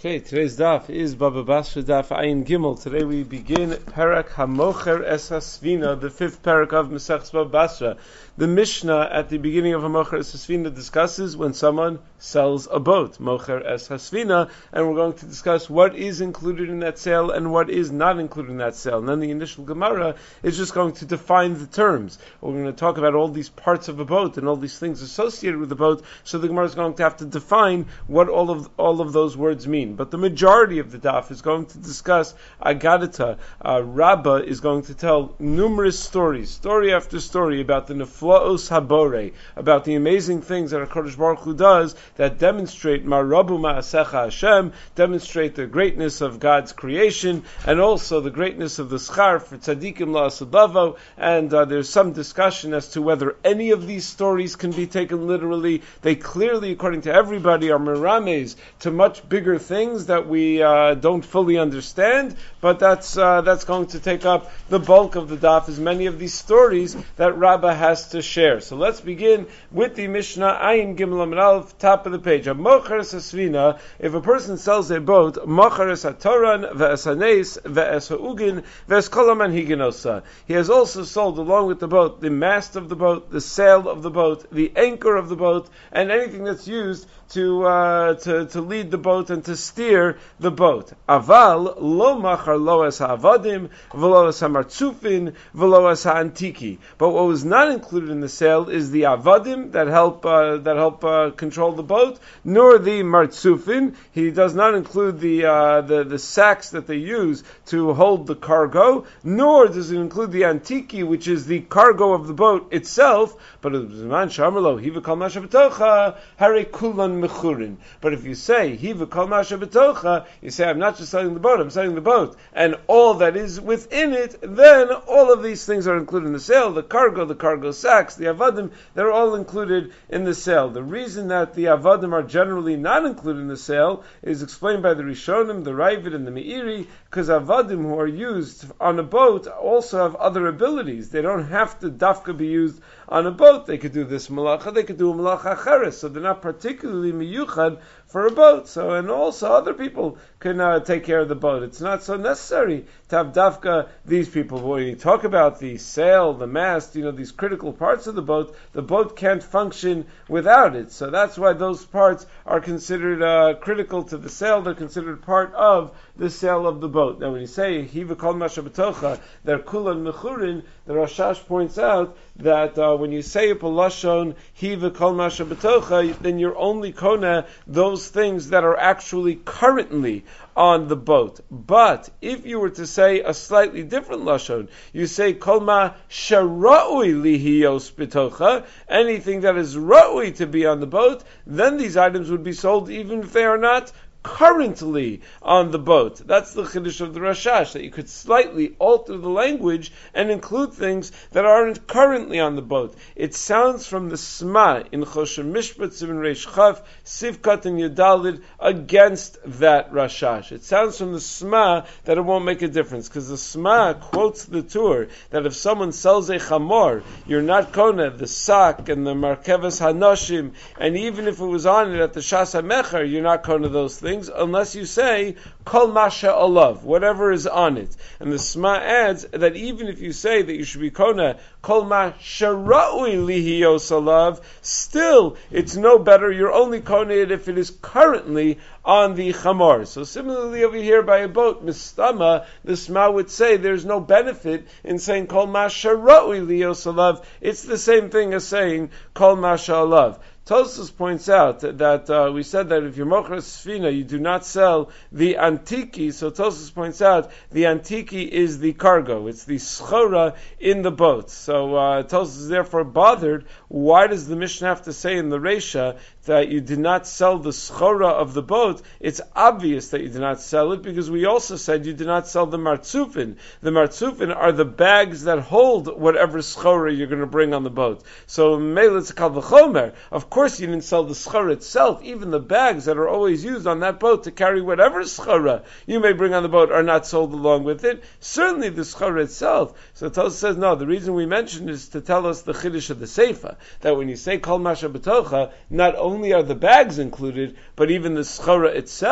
Okay, today's daf is Baba Basra daf Ayin Gimel. Today we begin Parak HaMocher Es HaSvina, the fifth parak of Masechus Baba Basra. The Mishnah at the beginning of HaMocher Es HaSvina discusses when someone sells a boat, Mocher Es HaSvina, and we're going to discuss what is included in that sale and what is not included in that sale. And then the initial Gemara is just going to define the terms. We're going to talk about all these parts of a boat and all these things associated with the boat, so the Gemara is going to have to define what all of those words mean. But the majority of the daf is going to discuss Agadata. Rabbah is going to tell numerous stories, story after story, about the Neflaos Habore, about the amazing things that HaKadosh Baruch Hu does that demonstrate Marabu Ma'asecha Hashem, demonstrate the greatness of God's creation, and also the greatness of the schar for tzaddikim la'asadavo. And there's some discussion as to whether any of these stories can be taken literally. They clearly, according to everybody, are merames to much bigger things that we don't fully understand, but that's going to take up the bulk of the daf, as many of these stories that Rabbah has to share. So let's begin with the Mishnah, Ayin Gimel Amud Aleph, top of the page. Mocher es hasvina, if a person sells a boat, mocher es hatoran, ve'es hanes, ve'es ha'ugin, ve'es kol hamanhiginosa. He has also sold, along with the boat, the mast of the boat, the sail of the boat, the anchor of the boat, and anything that's used to lead the boat and to steer the boat. Aval lo machar lo es ha'avadim, v'lo es ha'martzufin, v'lo es ha'antiki. But what was not included in the sale is the avadim that help control the boat, nor the martzufin. He does not include the sacks that they use to hold the cargo, nor does it include the antiki, which is the cargo of the boat itself. But if you say hiva kol masha b'tocha, you say I'm not just selling the boat, I'm selling the boat and all that is within it, then all of these things are included in the sale. The cargo sacks, the avadim, they're all included in the sale. The reason that the avadim are generally not included in the sale is explained by the Rishonim, the Ravid, and the Meiri, because avadim who are used on a boat also have other abilities. They don't have to dafka be used on a boat. They could do this malacha, they could do a malacha acheres, so they're not particularly miyuchad for a boat. So, and also other people can take care of the boat. It's not so necessary to have dafka these people. But when you talk about the sail, the mast, these critical parts of the boat can't function without it. So that's why those parts are considered critical to the sail. They're considered part of the sail of the boat. Now, when you say hiva kol masha b'tocha, they're kulan mechurin, the Rashash points out that when you say a palashon hiva kol masha b'tocha, then you're only kona those things that are actually currently on the boat. But if you were to say a slightly different lashon, you say kol ma shara'ui lihiyos b'tocha, anything that is ra'ui to be on the boat, then these items would be sold even if they are not currently on the boat. That's the chiddush of the Rashash, that you could slightly alter the language and include things that aren't currently on the boat. It sounds from the Sma in Choshen Mishpat Sivin Reish Chaf Sivkat and Yudalid against that Rashash. It sounds from the Sma that it won't make a difference, because the Sma quotes the Tur that if someone sells a chamor, you're not kona the sak and the markevas hanoshim, and even if it was on it at the Shas HaMecher, you're not kona those things, unless you say kol masha alav, whatever is on it. And the Sma adds that even if you say that you should be kona kol masha ra'ui lihiyos alav, still it's no better. You're only kona it if it is currently on the chamor. So similarly over here by a boat, mistama, the Sma would say there's no benefit in saying kol masha ra'ui lihiyos alav. It's the same thing as saying kol masha alav. Tosfos points out that we said that if you're mocher sfina, you do not sell the antiki. So Tosfos points out the antiki is the cargo; it's the schora in the boat. So Tosfos is therefore bothered. Why does the Mishnah have to say in the Reisha that you did not sell the schora of the boat? It's obvious that you did not sell it, because we also said you did not sell the martzufin. The martzufin are the bags that hold whatever schora you're going to bring on the boat. So meilitz kal v'chomer. Of course you didn't sell the schora itself. Even the bags that are always used on that boat to carry whatever schora you may bring on the boat are not sold along with it. Certainly the schora itself. So Tosfos says, no, the reason we mentioned is to tell us the chiddush of the seifa, that when you say kol masha b'tocha, not only are the bags included, but even the schora itself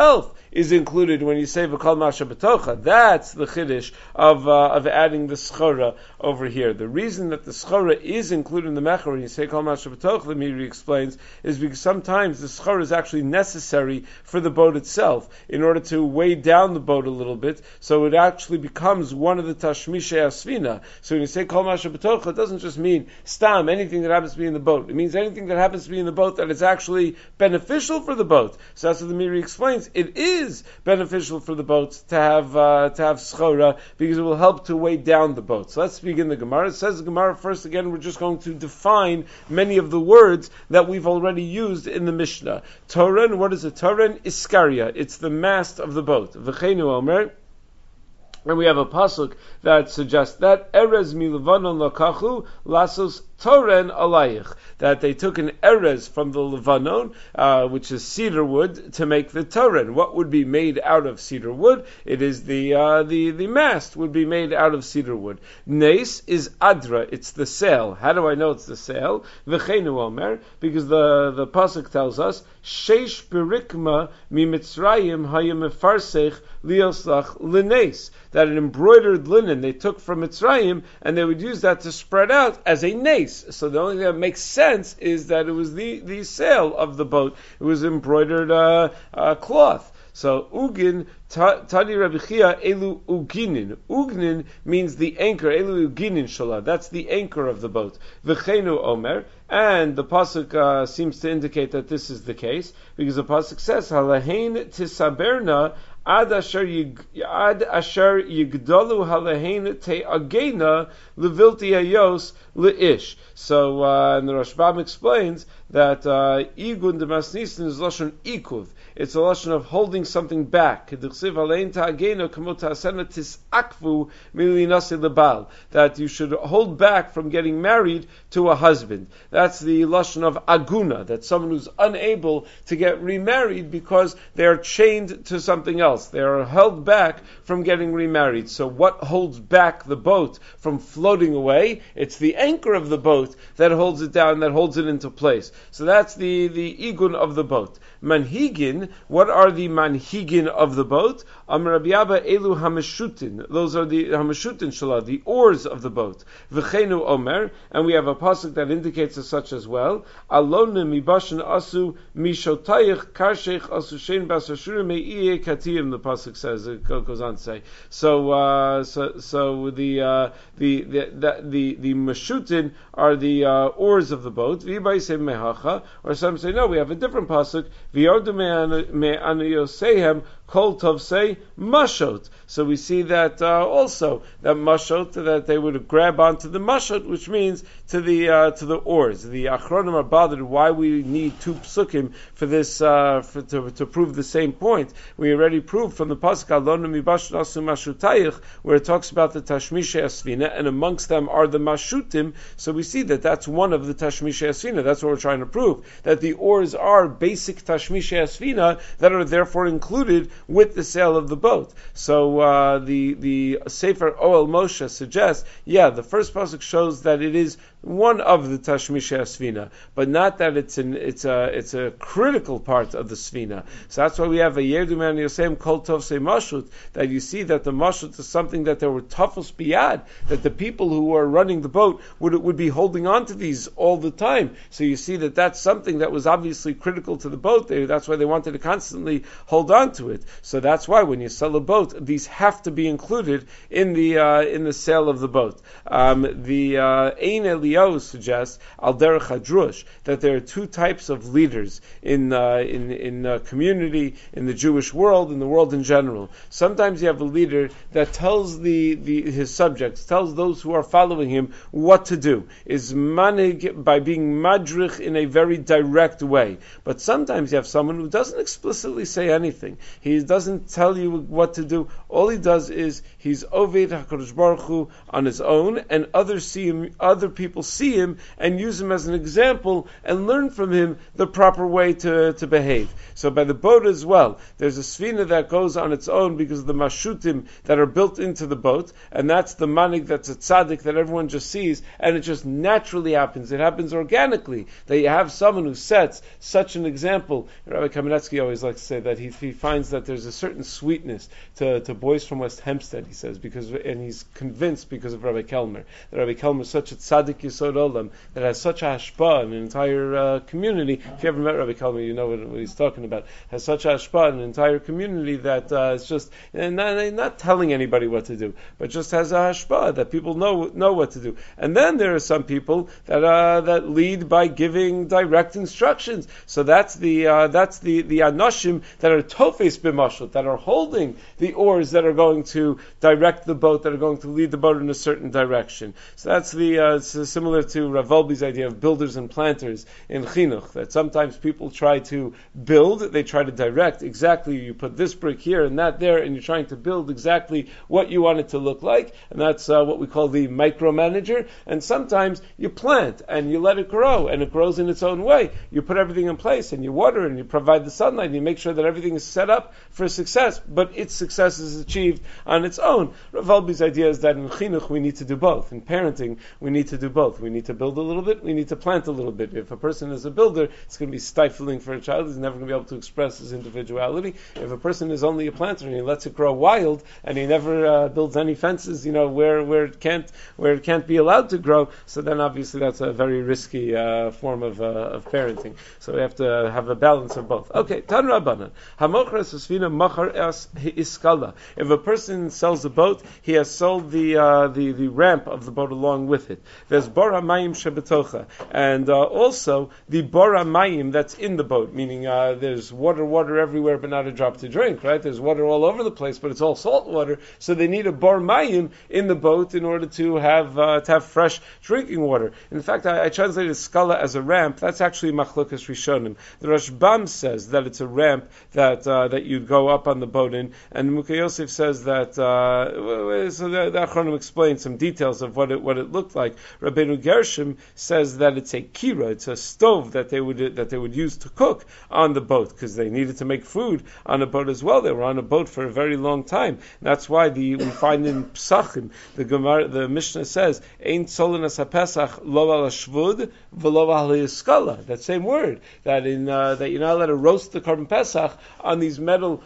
is included when you say v'kol masha b'tocha. That's the chiddush of adding the schora over here. The reason that the schora is included in the mecher when you say kol masha b'tocha, the Meiri explains, is because sometimes the schora is actually necessary for the boat itself in order to weigh down the boat a little bit, so it actually becomes one of the tashmishei asfina. So when you say kol masha b'tocha, it doesn't just mean stam, anything that happens to be in the boat. It means anything that happens to be in the boat that is actually beneficial for the boat. So that's what the Meiri explains. It is beneficial for the boat to have schora because it will help to weigh down the boat. So let's begin the Gemara. It says the Gemara first again. We're just going to define many of the words that we've already used in the Mishnah. Toren. What is a toren? Iskaria. It's the mast of the boat. V'cheinu omer. And we have a pasuk that suggests that erez milavanon lakachu lasos toren alayich, that they took an erez from the Levanon, which is cedar wood, to make the toren. What would be made out of cedar wood? It is the mast would be made out of cedar wood. Nes is adra, it's the sail. How do I know it's the sail? V'cheinu omer, because the pasuk tells us sheish berikma mimitzrayim hayim mefarsech lioslach lenes, that an embroidered linen they took from Mitzrayim and they would use that to spread out as a nace. So the only thing that makes sense is that it was the sail of the boat. It was embroidered cloth. So ugin tani Rabbi Chia elu uginin. Ugnin means the anchor. Elu uginin shala. That's the anchor of the boat. V'cheinu omer. And the pasuk seems to indicate that this is the case because the pasuk says halahein tisaberna ad asher yigdalu halahein te'agena levilti hayos leish. So and the Rashbam explains that igun demasnisin is lashon ikuv. It's a lashon of holding something back. That you should hold back from getting married to a husband. That's the lashon of aguna, that someone who's unable to get remarried because they are chained to something else. They are held back from getting remarried. So what holds back the boat from floating away? It's the anchor of the boat that holds it down, that holds it into place. So that's the igun of the boat. Manhigin, what are the manhigin of the boat? Amar Rabbi Abba elu hameshutin. Those are the hameshutin shalah, the oars of the boat. V'cheinu omer, and we have a pasuk that indicates as such as well. Alone mibashin asu mishotayich karshech asu shein basashurim me'iye katiyim. The pasuk says, it goes on to say. So the meshutin are the oars of the boat. V'yibay say mehacha, or some say no. We have a different pasuk. V'yordu me'anayosehem kol tov say mashot. So we see that also that mashot, that they would grab onto the mashot, which means to the oars. The Achronim are bothered why we need two psukim for this to prove the same point. We already proved from the pasuk Alon mibashin asu mashutayich, where it talks about the tashmishei asfina, and amongst them are the mashutim. So we see that that's one of the tashmishei asfina. That's what we're trying to prove, that the oars are basic tashmishei asfina that are therefore included with the sail of the boat. So the Sefer Oel Moshe suggests, the first pasuk shows that it is one of the tashmishei asfina, but not that it's a critical part of the sfina. So that's why we have a yerdu man yosem kol tov se mashut, that you see that the mashut is something that there were tafels biyad, that the people who are running the boat would be holding on to these all the time. So you see that that's something that was obviously critical to the boat. That's why they wanted to constantly hold on to it. So that's why when you sell a boat, these have to be included in the sale of the boat. The Ein Eliyahu suggests al derech hadrush that there are two types of leaders in community, in the Jewish world, in the world in general. Sometimes you have a leader that tells his subjects, tells those who are following him what to do, is manig by being madrich in a very direct way. But sometimes you have someone who doesn't explicitly say anything. He doesn't tell you what to do. All he does is he's oved HaKadosh Baruch Hu on his own, and other people see him and use him as an example and learn from him the proper way to behave. So by the boat as well, there's a sfina that goes on its own because of the mashutim that are built into the boat, and that's the manig, that's a tzaddik that everyone just sees, and it just naturally happens. It happens organically that you have someone who sets such an example. Rabbi Kamenetsky always likes to say that he finds that that there's a certain sweetness to boys from West Hempstead, he says, and he's convinced because of Rabbi Kelmer, that Rabbi Kelmer is such a tzaddik yesod olam, that has such a hashpah in an entire community. If you ever met Rabbi Kelmer, you know what he's talking about. Has such a hashpah in an entire community that it's just not telling anybody what to do, but just has a hashpah that people know what to do. And then there are some people that lead by giving direct instructions. So that's the anoshim that are tofes b'mashal, that are holding the oars that are going to direct the boat, that are going to lead the boat in a certain direction. So that's it's similar to Rav Wolbe's idea of builders and planters in chinuch, that sometimes people try to build, they try to direct exactly, you put this brick here and that there, and you're trying to build exactly what you want it to look like, and that's what we call the micromanager. And sometimes you plant and you let it grow, and it grows in its own way. You put everything in place, and you water, and you provide the sunlight, and you make sure that everything is set up for success, but its success is achieved on its own. Rav Wolbe's idea is that in chinuch we need to do both. In parenting, we need to do both. We need to build a little bit, we need to plant a little bit. If a person is a builder, it's going to be stifling for a child. He's never going to be able to express his individuality. If a person is only a planter and he lets it grow wild, and he never builds any fences, where it can't be allowed to grow, so then obviously that's a very risky form of parenting. So we have to have a balance of both. Okay, Tan Rabbanan. Hamochras usfina machar es iskala. If a person sells a boat, he has sold the ramp of the boat along with it. There's bor hamayim shebetocha, and also the bor hamayim that's in the boat, meaning there's water everywhere, but not a drop to drink. Right? There's water all over the place, but it's all salt water. So they need a bor mayim in the boat in order to have fresh drinking water. In fact, I translated skala as a ramp. That's actually machlokas rishonim. The Rashbam says that it's a ramp that you'd go up on the boat in, and Mukha Yosef says that. So the Achronim explains some details of what it looked like. Rabbeinu Gershom says that it's a kira, it's a stove that they would use to cook on the boat, because they needed to make food on a boat as well. They were on a boat for a very long time. That's why we find in Psachim the Mishnah says Ein Tzolinas HaPesach Lo Al Shvud V'Lo Al Yiskala. That same word that that you're not allowed to roast the Korban Pesach on these metal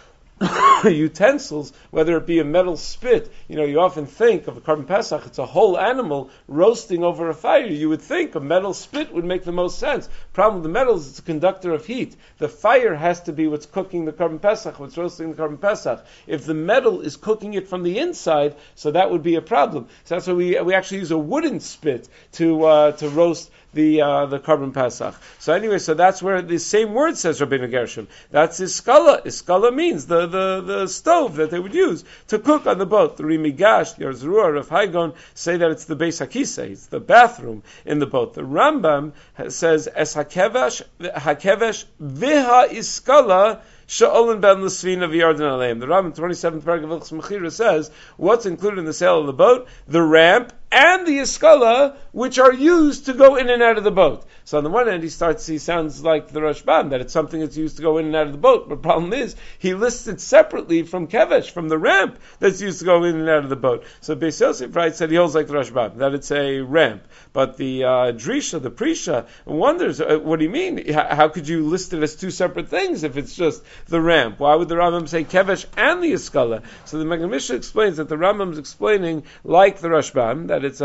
utensils, whether it be a metal spit. You often think of a Korban Pesach, it's a whole animal roasting over a fire. You would think a metal spit would make the most sense. Problem with the metal is it's a conductor of heat. The fire has to be what's cooking the Korban Pesach, what's roasting the Korban Pesach. If the metal is cooking it from the inside, so that would be a problem. So that's why we actually use a wooden spit to roast the Korban Pesach. So anyway, so that's where the same word says Rabbeinu Gershom. That's iskala. Iskala means the stove that they would use to cook on the boat. The Rimigash, the Yarzurua, Rav Haigon say that it's the Beis Hakisei, it's the bathroom in the boat. The Rambam says es hakevesh viha iskala Sha'olin ben L'svina v'yarden aleim. The Rambam 27th paragraph of Hilchos Mechira says what's included in the sale of the boat: the ramp and the iskala, which are used to go in and out of the boat. So on the one hand, he sounds like the Rashbam, that it's something that's used to go in and out of the boat. But the problem is, he lists it separately from kevesh, from the ramp that's used to go in and out of the boat. So Beis Yosef said he holds like the Rashbam, that it's a ramp. But the Drisha, the Prisha, wonders, what do you mean? How could you list it as two separate things if it's just the ramp? Why would the Rambam say kevesh and the iskala? So the Magen Mishnah explains that the Rambam is explaining like the Rashbam, that it's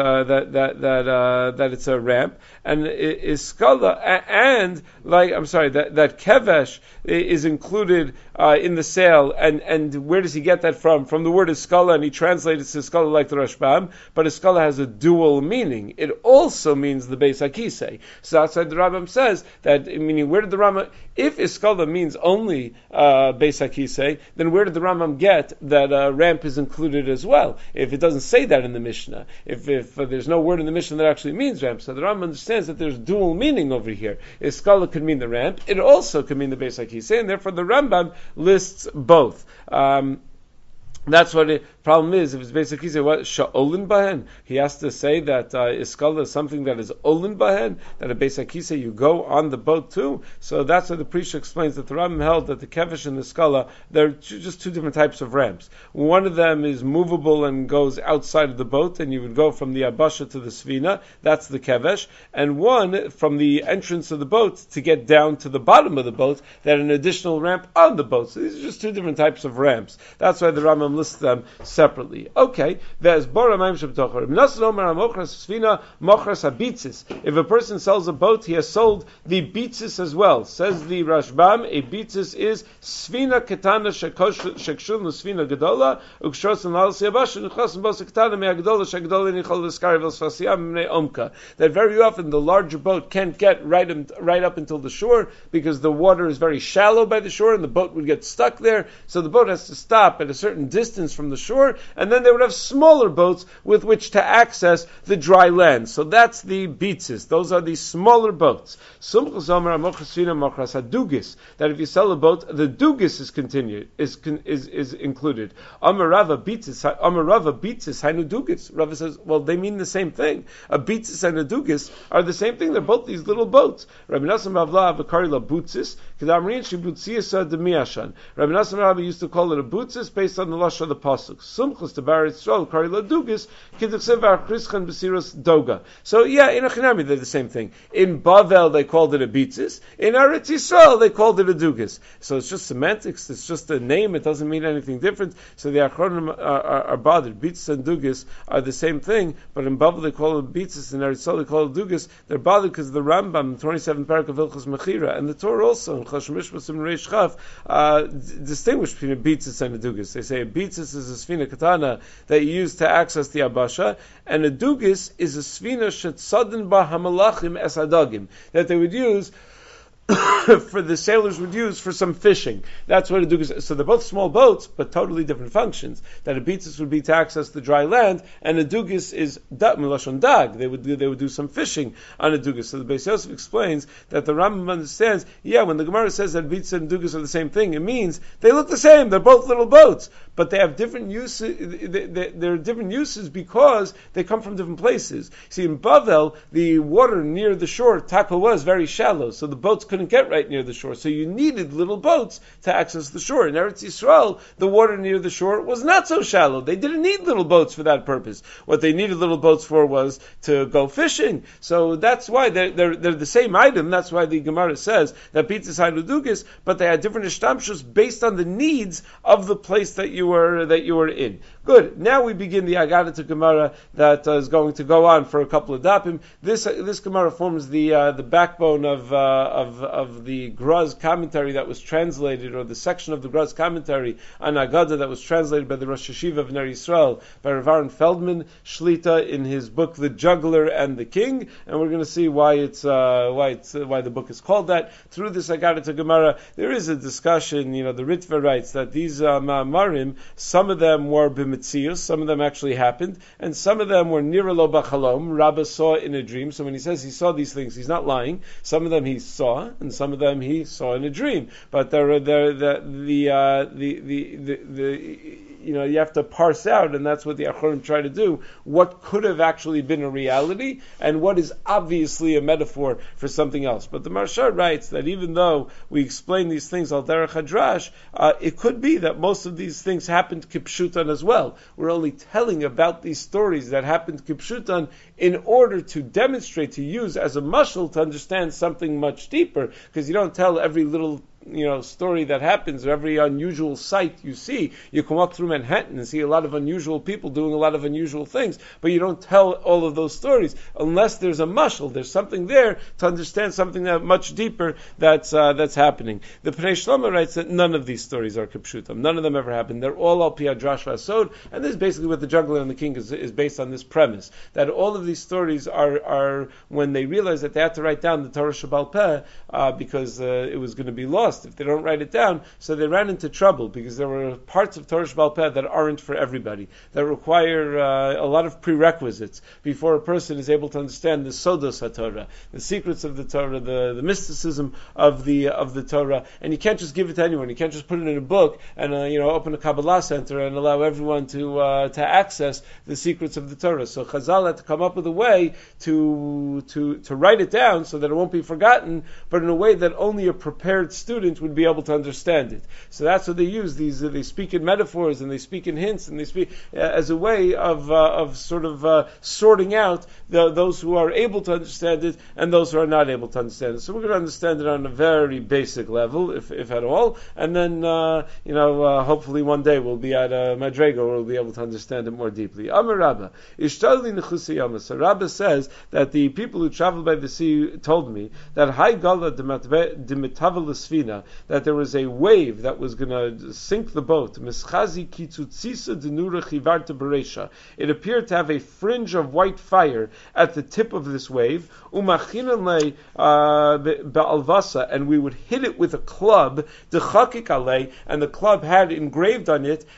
that it's a ramp, and iskala, and that kevesh is included in the sale, and where does he get that from? From the word iskala, and he translates iskala like the Rashbam, but iskala has a dual meaning. It also means the Beis Hakisei. So outside the Rambam says that, meaning where did the Rambam, if iskala means only Beis Hakisei, then where did the Rambam get that ramp is included as well? If it doesn't say that in the Mishnah, if there's no word in the Mishnah that actually means ramp, so the Rambam understands that there's dual meaning over here. Iskala could mean the ramp, it also could mean the Beis Hakisei, and therefore the Rambam lists both. That's what the problem is. If it's basically say what sha'olin bahen, he has to say that iskala is something that is olin bahen, that a basically say you go on the boat too. So that's what the Prisha explains that the Rambam held that the kevesh and the skala, they're just two different types of ramps. One of them is movable and goes outside of the boat, and you would go from the abasha to the svina. That's the kevesh, and one from the entrance of the boat to get down to the bottom of the boat. That an additional ramp on the boat. So these are just two different types of ramps. That's why the Rambam lists them separately. Okay, there's Boramayim Shabtocher. If a person sells a boat, he has sold the bitzis as well. Says the Rashbam, a bitzis is Svina Ketana Shekshun Svina Gedola, Ukshos and Lalsi Abashin, Ukhos Bosa Ketana Mea Gedola, Shagdola Nichol Viskari Velsfasiam Mne Omka. That very often the larger boat can't get right up until the shore because the water is very shallow by the shore and the boat would get stuck there. So the boat has to stop at a certain distance from the shore, and then they would have smaller boats with which to access the dry land. So that's the bitzis. Those are the smaller boats. That if you sell a boat, the dugis is continued, is included. Amarava bitzis hainu dugis. Rava says, well, they mean the same thing. A bitzis and a dugis are the same thing. They're both these little boats. Rabbi Nassim Ravla avakari la butzis. Kedamrin shibutziyasa demiashan. Rabbi Nassim Ravla used to call it a butzis based on the lashon of the pasuk. Sumchus to Bar Yisrael kari la dugis kiduksev v'achrischan b'siros doga. So yeah, in Achinami they're the same thing. In Bavel they called it a bitzis. In Eretz Yisrael they called it a dugis. So it's just semantics. It's just a name. It doesn't mean anything different. So the Achronim are bothered. Bitzis and dugis are the same thing, but in Bavel they call it bitzis. In Eretz Yisrael they call it dugis. They're bothered because the Rambam, 27 parak of Hilchos Mechira, and the Torah also in Choshen Mishpasim and Reish Chaf distinguish between a bitzis and a dugis. They say a bitzis is a svina katana that you use to access the abasha, and a dugis is a svina shetzadin ba hamalachim es adagim that they would use for the sailors would use for some fishing. That's what a dugis is. So they're both small boats, but totally different functions. That a bitzis would be to access the dry land, and a dugis is milashon dag. They would do some fishing on a dugis. So the Beis Yosef explains that the Rambam understands. Yeah, when the Gemara says that bitzis and dugis are the same thing, it means they look the same. They're both little boats, but they have different uses. There are different uses because they come from different places. See, in Bavel, the water near the shore, Taka was very shallow, so the boats couldn't get right near the shore. So you needed little boats to access the shore. In Eretz Yisrael, the water near the shore was not so shallow. They didn't need little boats for that purpose. What they needed little boats for was to go fishing. So that's why they're the same item. That's why the Gemara says that bitzis hainu dugis, but they had different ishtamshus based on the needs of the place that you were in. Good. Now we begin the Agadah to Gemara that is going to go on for a couple of dapim. This Gemara forms the backbone of the Graz commentary that was translated, or the section of the Graz commentary on Agadah that was translated by the Rosh Hashiva of Ner Yisrael, by Rav Aaron Feldman Shlita in his book The Juggler and the King, and we're going to see why the book is called that. Through this Agadah to Gemara, there is a discussion. The Ritva writes that these Ma'amarim, some of them were b'metzius, some of them actually happened, and some of them were nira lo b'chalom. Rabbah saw in a dream. So when he says he saw these things, he's not lying. Some of them he saw, and some of them he saw in a dream. But you have to parse out, and that's what the Achorim try to do, what could have actually been a reality, and what is obviously a metaphor for something else. But the Maharsha writes that even though we explain these things al derech hadrash, it could be that most of these things happened kipshutan as well. We're only telling about these stories that happened kipshutan in order to demonstrate, to use as a mashal to understand something much deeper, because you don't tell every little story that happens, or every unusual sight you see. You can walk through Manhattan and see a lot of unusual people doing a lot of unusual things, but you don't tell all of those stories unless there's a mashal. There's something there to understand something that much deeper that's happening. The Pnei Shlomo writes that none of these stories are kipshutam. None of them ever happened. They're all al pi hadrash v'asod, and this is basically what the Juggler and the King is based on, this premise that all of these stories are when they realized that they had to write down the Torah Shebal Peh because it was going to be lost. lost if they don't write it down. So they ran into trouble because there were parts of Torah Sheba'al Peh that aren't for everybody, that require a lot of prerequisites before a person is able to understand the Sodos HaTorah, the secrets of the Torah, the mysticism of the Torah. And you can't just give it to anyone. You can't just put it in a book and open a Kabbalah center and allow everyone to access the secrets of the Torah. So Chazal had to come up with a way to write it down so that it won't be forgotten, but in a way that only a prepared student would be able to understand it. So that's what they use. They speak in metaphors and they speak in hints and they speak as a way of sort of sorting out those who are able to understand it and those who are not able to understand it. So we're going to understand it on a very basic level, if at all, and then hopefully one day we'll be at a Madrega where we'll be able to understand it more deeply. Amar Rabba, Ishtali Nechusi Yama. So Rabba says that the people who traveled by the sea told me that Hai Gala Dimitavalasfina, that there was a wave that was going to sink the boat. Mischazi Kitzutzisa Denura Chivarta Beresha. It appeared to have a fringe of white fire at the tip of this wave. Umachinale Ba'alvasa, and we would hit it with a club. Dechakik alei, and the club had engraved on it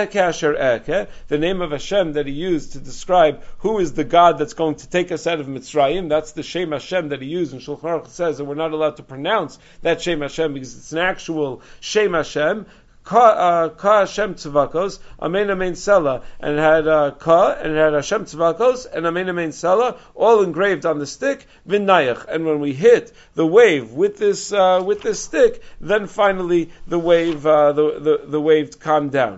the name of Hashem that he used to describe who is the God that's going to take us out of Mitzrayim. That's the Shem Hashem that he used, and Shulchan Aruch says that we're not allowed to pronounce that Shem Hashem because it's an actual Shem Hashem. Ka Hashem Tzvakos, Amen Amen Sela, and it had Ka, and it had Hashem Tzvakos, and Amen Amen Sela, all engraved on the stick, Vinayach. And when we hit the wave with this stick, then finally the wave the wave calmed down.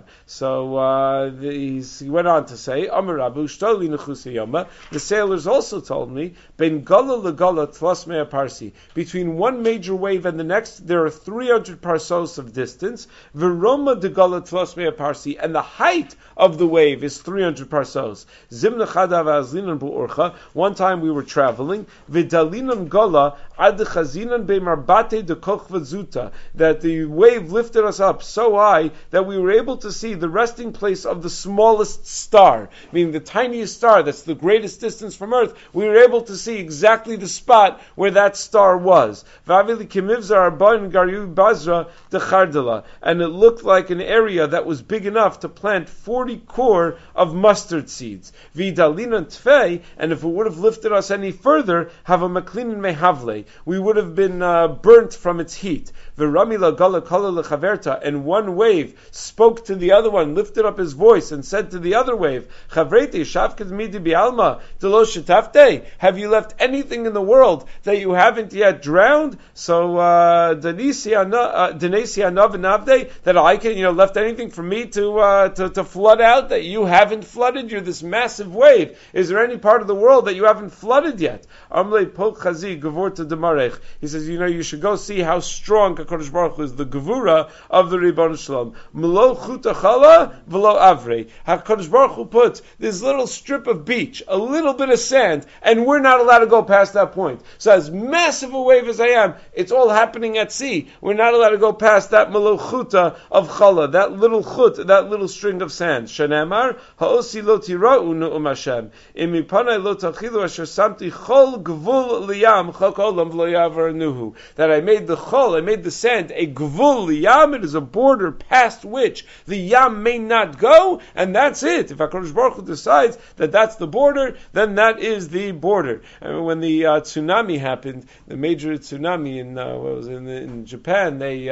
So he went on to say, Amar Rabu Shtoli Nechusi Yoma. The sailors also told me, Ben Gala Legala Tlas Mea Parsi. Between one major wave and the next, there are 300 parsos of distance. Roma de Gala Tlos Mea Parsi, and the height of the wave is 300 parsos. Zimna Chadav Azlinan Bu'urcha. One time we were traveling, Vidalinan Gala Ad Chazinan Be'marbate de Kochvazuta, that the wave lifted us up so high that we were able to see the resting place of the smallest star, meaning the tiniest star that's the greatest distance from Earth. We were able to see exactly the spot where that star was. Vavili Kimivzar Arbain Garyu Bazra de Chardala, and it looked like an area that was big enough to plant 40 core of mustard seeds. Vidalinan Tfei, and if it would have lifted us any further, have a maklinin mehavle, we would have been burnt from its heat. V'ramila gala kala lechaverta, and one wave spoke to the other one, lifted up his voice, and said to the other wave, Chavreti shavked midi bialma delo shetafte. Have you left anything in the world that you haven't yet drowned? So Denesi Anavnavde, that I can, left anything for me to flood out that you haven't flooded? You're this massive wave. Is there any part of the world that you haven't flooded yet? Amle Pok Chazi Gevurta Demarech. He says, you should go see how strong HaKadosh Baruch Hu is, the Gevura of the Ribbon Shalom. Melo Chutachala Velo Avre. HaKadosh Baruch Hu puts this little strip of beach, a little bit of sand, and we're not allowed to go past that point. So as massive a wave as I am, it's all happening at sea. We're not allowed to go past that Melo Chuta of Chala, that little chut, that little string of sand. Shenemar Ha'osi lo tira'u nu'um Hashem imipanai lo tachilu asher samti chol gvul liyam chakolam v'lo yavar nuhu. That I made the chol, I made the sand a gvul liyam. It is a border past which the yam may not go, and that's it. If HaKadosh Baruch Hu decides that that's the border, then that is the border. And when the tsunami happened, the major tsunami in Japan, they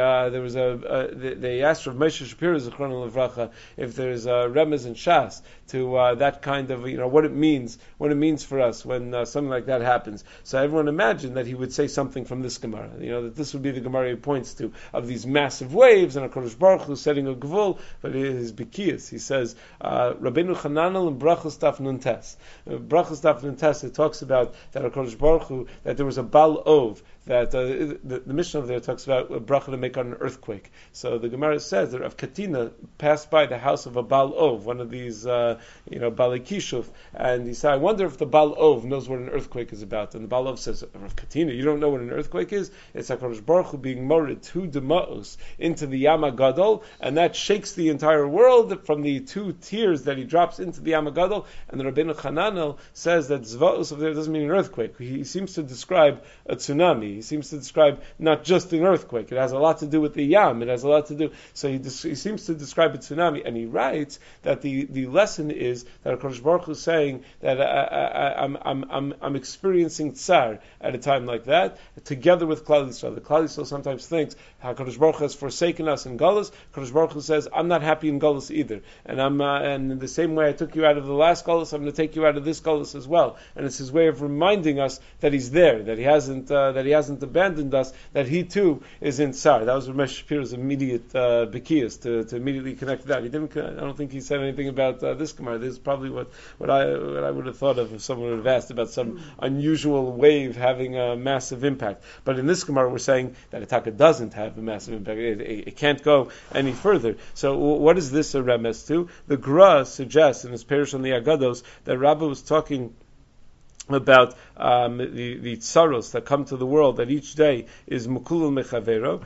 asked Rav Moshe Shapiro Zichrono Livracha if there's remez and shas to that kind of what it means for us when something like that happens. So everyone imagined that he would say something from this Gemara, that this would be the Gemara he points to of these massive waves and HaKadosh Baruch Hu setting a gvul. But his Bikiyas, he says Rabbeinu Chananel and Brachos Daf Nun Tes. Brachos Daf Nun Tes, it talks about that HaKadosh Baruch Hu, that there was a Bal Ov, that the Mishnah there talks about a bracha to make on an earthquake. So the Gemara says that Rav Katina passed by the house of a Baal Ov, one of these, Balei Kishuf, and he said, I wonder if the Baal Ov knows what an earthquake is about. And the Baal Ov says, Rav Katina, you don't know what an earthquake is? It's HaKadosh Baruch Hu being morid two dema'os into the Yama Gadol, and that shakes the entire world from the two tears that he drops into the Yama Gadol. And the Rabbeinu Chananel says that Zva'os of there doesn't mean an earthquake. He seems to describe a tsunami. tsunami. He seems to describe not just an earthquake. It has a lot to do with the Yam. It has a lot to do. So he seems to describe a tsunami, and he writes that the lesson is that HaKadosh Baruch Hu is saying that I'm experiencing tsar at a time like that, together with Klal Yisrael. The Klal Yisrael sometimes thinks HaKadosh Baruch Hu has forsaken us in Galus. HaKadosh Baruch Hu says, I'm not happy in Galus either, and and in the same way I took you out of the last Galus, I'm going to take you out of this Galus as well. And it's his way of reminding us that he's there, that he hasn't abandoned us, that he too is in Tsar. That was Ramesh Shapiro's immediate bekiyas to immediately connect that. He didn't. I don't think he said anything about this Gemara. This is probably what I would have thought of if someone would have asked about some unusual wave having a massive impact. But in this Gemara, we're saying that Ataka doesn't have a massive impact. It can't go any further. So what is this a remes to? The Gra suggests in his Perish on the Agados that Rabbah was talking about the tsaros that come to the world, that each day is mukulul mechavero,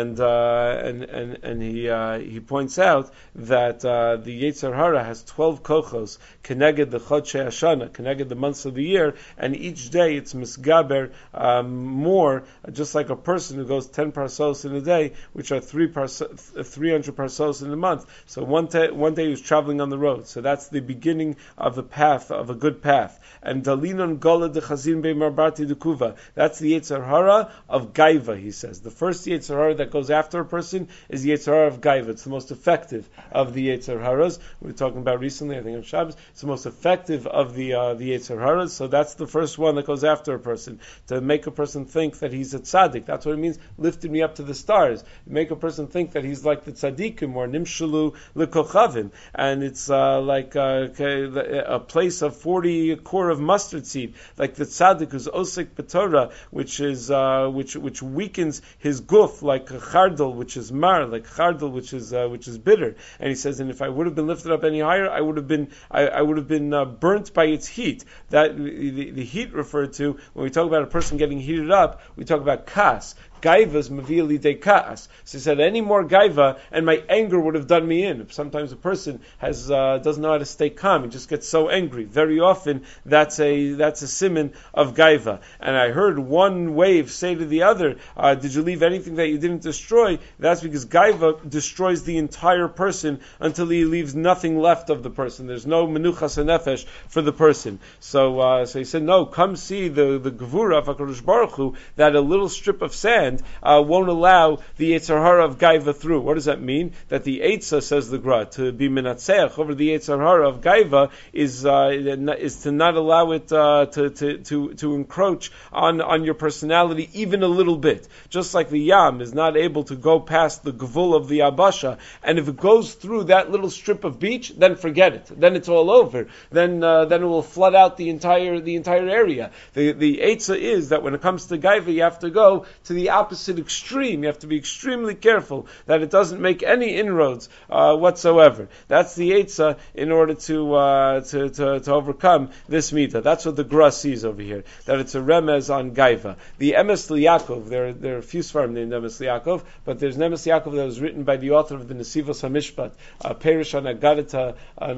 and he points out that the Yetzer Hara has 12 kochos keneged the chodshei hashana, keneged the months of the year, and each day it's misgaber more, just like a person who goes 10 parsos in a day, which are 300 parsos in a month. So one day he was traveling on the road, so that's the beginning of the path, of a good path. And Dalinon Gola de Chazin Be Marbati de Kuva. That's the Yetzer Hara of Gaiva, he says. The first Yetzer Hara that goes after a person is the Yetzer Hara of Gaiva. It's the most effective of the Yetzer Haras. We were talking about recently, I think on Shabbos. It's the most effective of the Yetzer Haras. So that's the first one that goes after a person, to make a person think that he's a tzaddik. That's what it means, lifted me up to the stars. Make a person think that he's like the tzaddikim, or nimshalu lekochavim. And it's like a place of 40 core of mustard seed, like the tzaddik who's osik b'torah, which weakens his guf, like chardal, which is mar, like chardal, which is bitter. And he says, and if I would have been lifted up any higher, I would have been burnt by its heat. That the heat referred to when we talk about a person getting heated up, we talk about kas. Gaiva's mavili de kaas. So he said, any more gaiva, and my anger would have done me in. Sometimes a person doesn't know how to stay calm; he just gets so angry. Very often, that's a simon of gaiva. And I heard one wave say to the other, "Did you leave anything that you didn't destroy?" That's because gaiva destroys the entire person until he leaves nothing left of the person. There's no menuchas nefesh for the person. So he said, "No, come see the gevura of HaKadosh Baruch Hu, that a little strip of sand won't allow the Yetzer Hara of Gaiva through." What does that mean? That the Eitzah, says the Gra, to be menatzeach over the Yetzer Hara of Gaiva is to not allow it to encroach on your personality even a little bit. Just like the Yam is not able to go past the Gvul of the Abasha, and if it goes through that little strip of beach, then forget it. Then it's all over. Then it will flood out the entire area. The Eitzah is that when it comes to Gaiva, you have to go to the opposite extreme. You have to be extremely careful that it doesn't make any inroads whatsoever. That's the Eitzah in order to overcome this midah. That's what the Gra sees over here, that it's a remez on Gaiva. The Emes Liakov, there are a few svarim named Emes Liakov, but there's an Emes Liakov that was written by the author of the Nesivos HaMishpat, Perish on Agados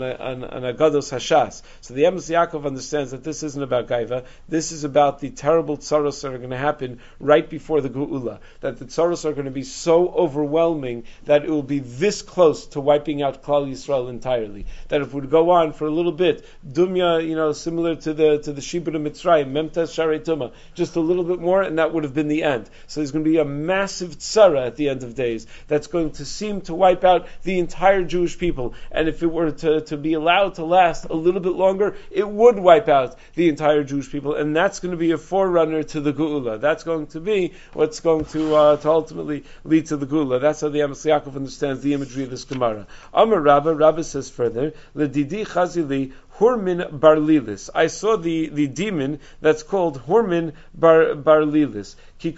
Hashas. So the Emes Liakov understands that this isn't about Gaiva. This is about the terrible tzaros that are going to happen right before the Geula, that the tzaros are going to be so overwhelming that it will be this close to wiping out Klal Yisrael entirely. That if it would go on for a little bit, Dumya, similar to the Shibud of Mitzrayim, Memtes Sharei Tumah, just a little bit more, and that would have been the end. So there's going to be a massive tzara at the end of days that's going to seem to wipe out the entire Jewish people. And if it were to be allowed to last a little bit longer, it would wipe out the entire Jewish people, and that's going to be a forerunner to the Geula. That's going to be what's going to ultimately lead to the Geula. That's how the Emes Yaakov understands the imagery of this Gemara. Amar Rabba says further, L'didi chazili Hurmin Barlilis. I saw the demon that's called Hurmin Barlilis.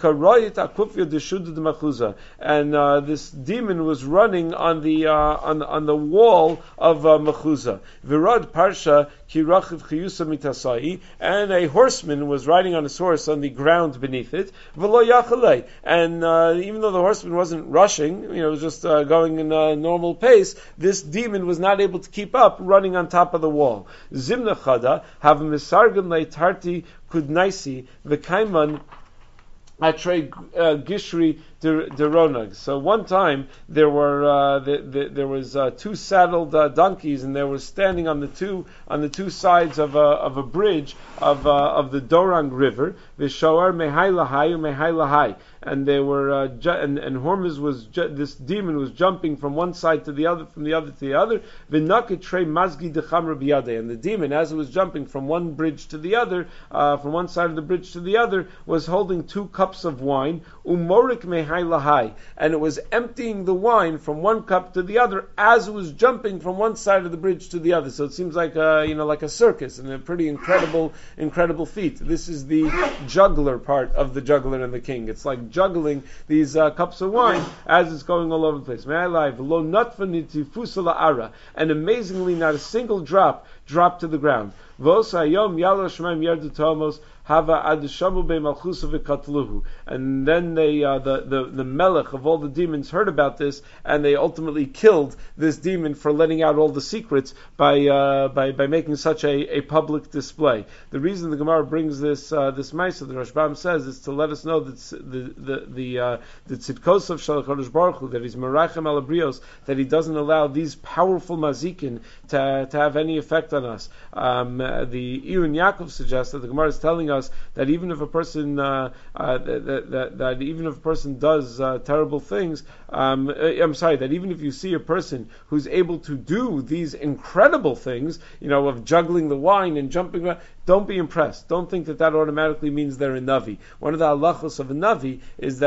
And this demon was running on the wall of Mechuza. Virad Parsha Kirachiv Chiyusa Mitasai, and a horseman was riding on his horse on the ground beneath it. V'lo Yachalei, and even though the horseman wasn't rushing, was just going in a normal pace, this demon was not able to keep up, running on top of the wall. Zimna Chada have misargim leitarti kudnaisi v'kaiman Atre Gishri Deronag. So one time there were there was two saddled donkeys, and they were standing on the two sides of a bridge of the Dorang River. Vishoar Mehai Lahai Mehai Lahai. And they were and Hormuz was this demon was jumping from one side to the other, from the other to the other. V'naketrei mazgi dechamra biyadei, and the demon, as it was jumping from one bridge to the other, from one side of the bridge to the other, was holding 2 cups of wine. Umorik mehai lahai, and it was emptying the wine from one cup to the other as it was jumping from one side of the bridge to the other. So it seems like like a circus, and a pretty incredible feat. This is the juggler part of the juggler and the king. It's like juggling these cups of wine as it's going all over the place. And amazingly, not a single drop dropped to the ground. And then they, the melech of all the demons heard about this, and they ultimately killed this demon for letting out all the secrets by making such a public display. The reason the Gemara brings this ma'aseh, the Rashbam says, is to let us know that the tzidkos of Shel HaKadosh Baruch Hu, that he's merachem al habrios, that he doesn't allow these powerful mazikin to have any effect on us. The Irun Yaakov suggests that the Gemara is telling us that even if a person that even if a person does terrible things, that even if you see a person who's able to do these incredible things, of juggling the wine and jumping around, don't be impressed. Don't think that automatically means they're a navi. One of the halachos of a navi is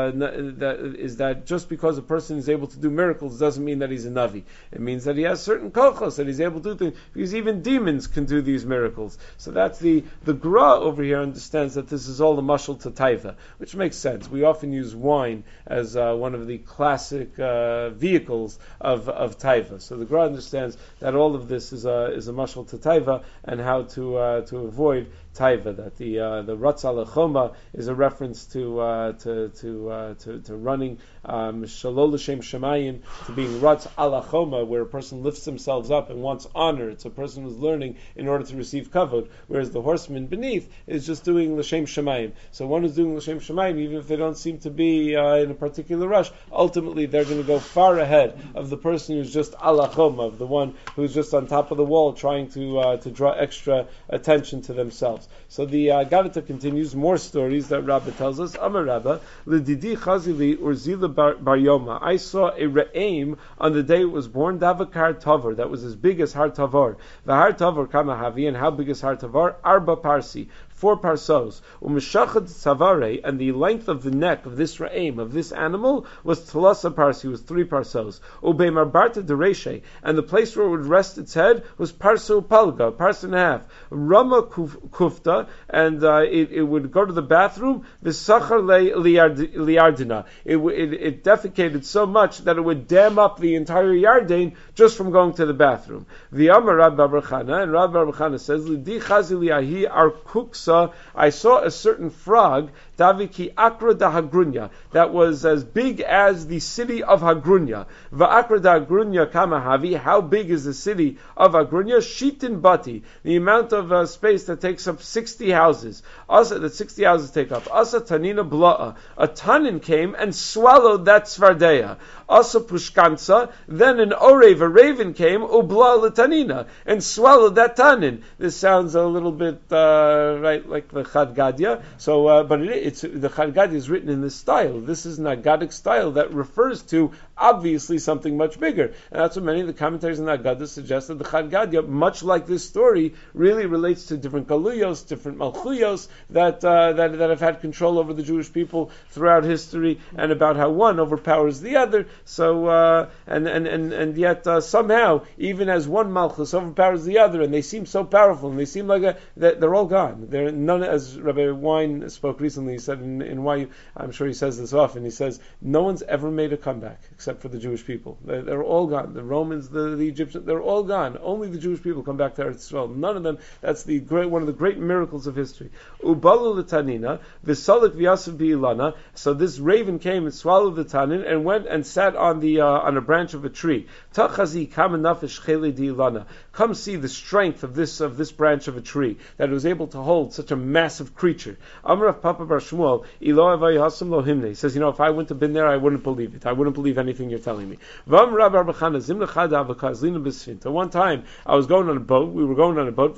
that just because a person is able to do miracles doesn't mean that he's a navi. It means that he has certain kochos, that he's able to do things, because even demons can do these miracles. So that's the Gra over here understands that this is all a mashal to taiva, which makes sense. We often use wine as one of the classic vehicles of taiva. So the Gra understands that all of this is a mashal to taiva, and how to avoid taiva. That the ratz ala choma is a reference to running shalol l'shem shemayim, to being ratz ala choma, where a person lifts themselves up and wants honor. It's a person who's learning in order to receive kavod, whereas the horseman beneath is just doing l'shem shemayim. So one who's doing l'shem shemayim, even if they don't seem to be in a particular rush, ultimately they're going to go far ahead of the person who's just ala choma, of the one who's just on top of the wall trying to draw extra attention to themselves. So the Gadita continues, more stories that Rabbi tells us. Amar Rabba, L'didi chazili urzila bar yoma. I saw a re'im on the day it was born, davakar tavar, that was as big as har tavar. V'har tavar kama havi, and how big is har tavar? Arba parsi. 4 parsos. Umeshachad savare, and the length of the neck of this ra'im, of this animal, was telasa parsi, was 3 parsos. Ubei marbarta dereshe, and the place where it would rest its head was parso palga, parsa and a half. Rama kufta, and it would go to the bathroom. V'sachar liardina. It defecated so much that it would dam up the entire Yarden just from going to the bathroom. V'yamar Rab Bar Chana, and Rab Bar Chana says, L'di chazili ahi arkuksa. I saw a certain frog, Daviki Akra da Hagrunya, that was as big as the city of Hagrunya. Va'akra da Hagrunya kamahavi, how big is the city of Hagrunya? Shitin Bati, the amount of space that takes up 60 houses. Asa, that 60 houses take up. Asa Tanina Bla'a, a tanin came and swallowed that Svardeya. Asa Pushkansa, then an Orev, a raven came, Ubla Latanina, and swallowed that tanin. This sounds a little bit, right, like the Chad Gadya. So, but it's the Chad Gadya is written in this style. This is an Aggadic style that refers to obviously something much bigger, and that's what many of the commentators in the Aggadah suggest, that the Chad Gadya, much like this story, really relates to different galuyos, different malchuyos that have had control over the Jewish people throughout history, and about how one overpowers the other. So, and yet somehow, even as one malchus overpowers the other, and they seem so powerful, and they seem like that they're all gone. They're none, as Rabbi Wein spoke recently. He said in why, I'm sure he says this often. He says no one's ever made a comeback except for the Jewish people. They're all gone. The Romans, the Egyptians, they're all gone. Only the Jewish people come back to Eretz Yisrael. None of them. That's one of the great miracles of history. Ubalu l'tanina v'salik v'yasav bi'ilana. So this raven came and swallowed the tanin and went and sat on a branch of a tree. Tachazi kama nafesh chele di'ilana. Come see the strength of this branch of a tree that it was able to hold such a massive creature. Amrav Papa Bar Shmuel ilo avay hasam lo himne. He says, if I wouldn't have been there, I wouldn't believe it. I wouldn't believe anything you're telling me. One time, I was going on a boat. We were going on a boat.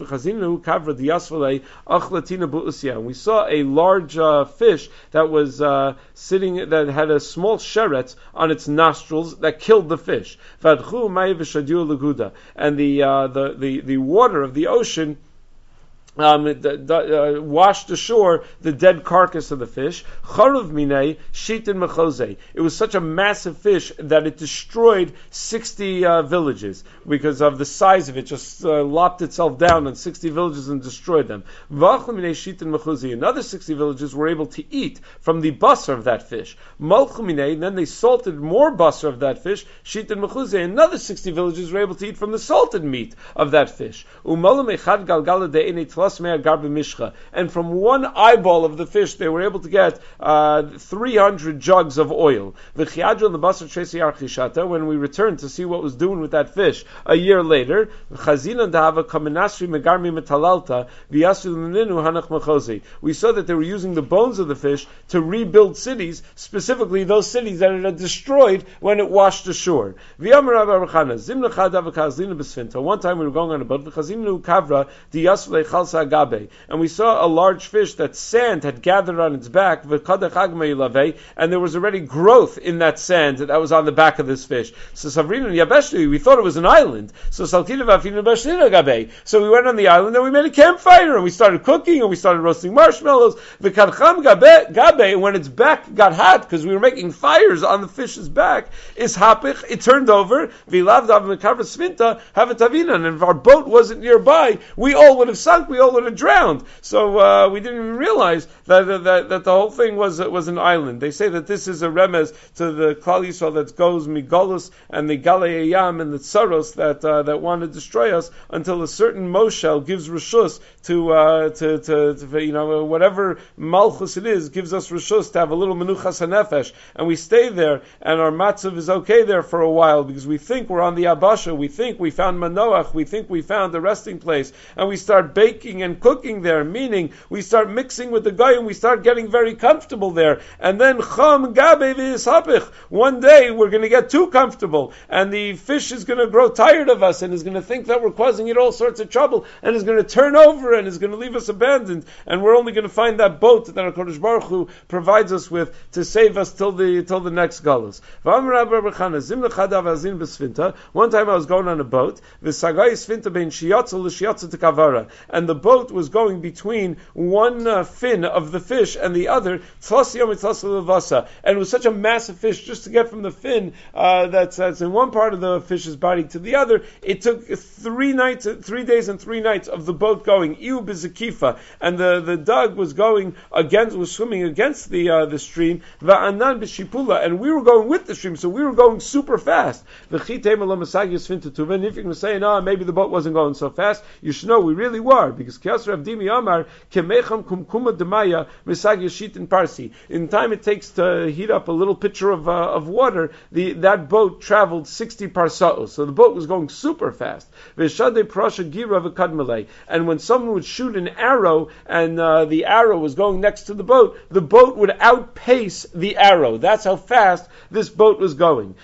And we saw a large fish that was sitting, that had a small sheret on its nostrils that killed the fish. And the water of the ocean washed ashore the dead carcass of the fish. Charuv minei shitin mechose. It was such a massive fish that it destroyed 60 villages because of the size of it. Just lopped itself down on 60 villages and destroyed them. V'achlu minei shitin mechose. Another 60 villages were able to eat from the basar of that fish. Malchu minei. And then they salted more basar of that fish. Shitin mechose. Another 60 villages were able to eat from the salted meat of that fish. Umalam echad galgala de'enei. And from one eyeball of the fish, they were able to get 300 jugs of oil. When we returned to see what was doing with that fish a year later, we saw that they were using the bones of the fish to rebuild cities, specifically those cities that it had destroyed when it washed ashore. One time we were going on a boat, and we saw a large fish that sand had gathered on its back, and there was already growth in that sand that was on the back of this fish. So Savrina and Yabeshli, we thought it was an island. So we went on the island and we made a campfire and we started cooking and we started roasting marshmallows. And when its back got hot, because we were making fires on the fish's back, it turned over, and if our boat wasn't nearby, we all would have sunk, we all would have drowned. So we didn't even realize that the whole thing was an island. They say that this is a remez to the Klal Yisrael that goes Migolus and the Galei Yam and the Tsaros that want to destroy us until a certain Moshel gives Rishus to whatever Malchus it is, gives us Rishus to have a little Menuchas HaNefesh, and we stay there and our matzav is okay there for a while because we think we're on the Abasha, we think we found Manoach, we think we found the resting place, and we start baking and cooking there, meaning we start mixing with the guy and we start getting very comfortable there. And then Cham Gabe V'Yishapich. One day we're going to get too comfortable and the fish is going to grow tired of us and is going to think that we're causing it all sorts of trouble and is going to turn over and is going to leave us abandoned, and we're only going to find that boat that HaKadosh Baruch Hu provides us with to save us till the next galus. One time I was going on a boat, and the boat was going between one fin of the fish and the other, and it was such a massive fish just to get from the fin that's in one part of the fish's body to the other. It took 3 days and 3 nights of the boat going, and the dog was swimming against the stream, and we were going with the stream, so we were going super fast. And if you're going to say, no, maybe the boat wasn't going so fast, you should know we really were, because in time it takes to heat up a little pitcher of water, that boat traveled 60 parsaos, so the boat was going super fast. And when someone would shoot an arrow and the arrow was going next to the boat would outpace the arrow. That's how fast this boat was going.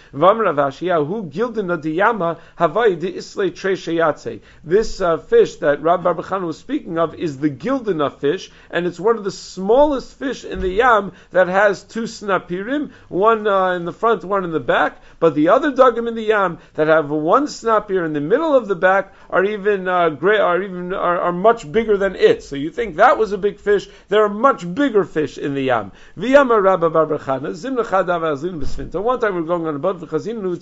This fish that Rabbi Bar Bechana was speaking of is the Gildena fish, and it's one of the smallest fish in the Yam that has 2 snapirim, one in the front, one in the back, but the other dugim in the Yam that have 1 snapir in the middle of the back are much bigger than it. So you think that was a big fish, there are much bigger fish in the Yam. V'yamar Rabbi Bar Bechana, one time we were going on a boat,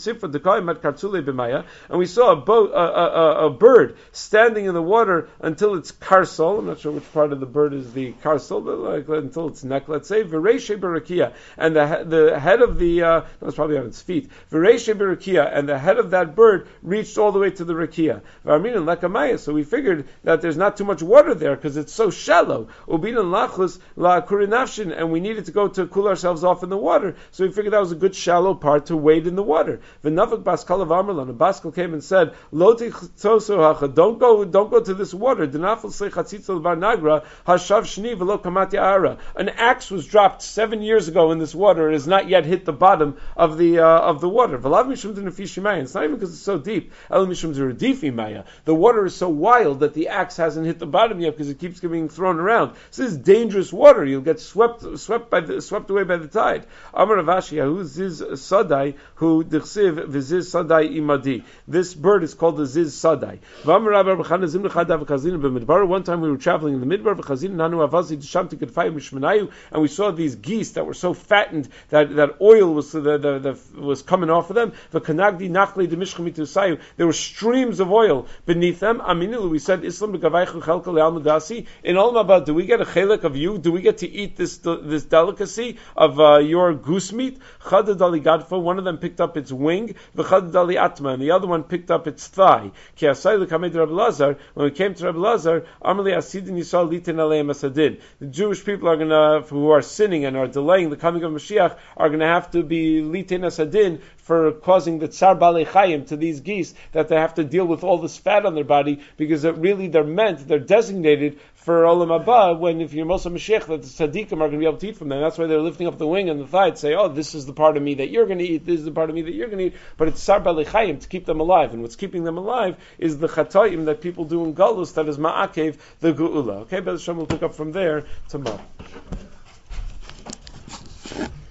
and we saw a bird standing in the water until it's karsol. I'm not sure which part of the bird is the karsol, but until its neck, let's say Vereshe berakia, and the head of the no, it's probably on its feet. Vereshe berakia, and the head of that bird reached all the way to the rakia. Varminan lekamaya. So we figured that there's not too much water there because it's so shallow. Ubinan lachus la kurinafshin, and we needed to go to cool ourselves off in the water. So we figured that was a good shallow part to wade in the water. V'navik baskal of Amarlan, a Baskal came and said, Lo tichtoso hacha, don't go to this water. Denafel sechatzitzel bar nagra hashav shni v'lo kamat ya'ara. An axe was dropped 7 years ago in this water. It has not yet hit the bottom of the water. V'lav mishum denafishimaya. It's not even because it's so deep. El mishum zeradifi maya. The water is so wild that the axe hasn't hit the bottom yet because it keeps being thrown around. So this is dangerous water. You'll get swept away by the tide. Amar Ravashi, who ziz sadai, who dichsiv v'ziz sadai imadi. This bird is called the ziz sadai. One time we were traveling in the midbar, and we saw these geese that were so fattened that oil was coming off of them. There were streams of oil beneath them. We said, Islam in Olam, do we get a chelik of you? Do we get to eat this delicacy of your goose meat? One of them picked up its wing, and the other one picked up its thigh. When we came to Rabbi Lazar, the Jewish people who are sinning and are delaying the coming of Mashiach are going to have to be litin asadin for causing the tsar balei chayim to these geese, that they have to deal with all this fat on their body, because they're designated for Olam Haba, when if you're Moshe Mashiach, that the tzaddikim are going to be able to eat from them. That's why they're lifting up the wing and the thigh to say, oh, this is the part of me that you're going to eat, this is the part of me that you're going to eat, but it's tsar balei chayim to keep them alive, and what's keeping them alive is the chatoim that people do in Galus, that is ma'akev, the geula. Okay, Bez Hashem, we'll pick up from there tomorrow.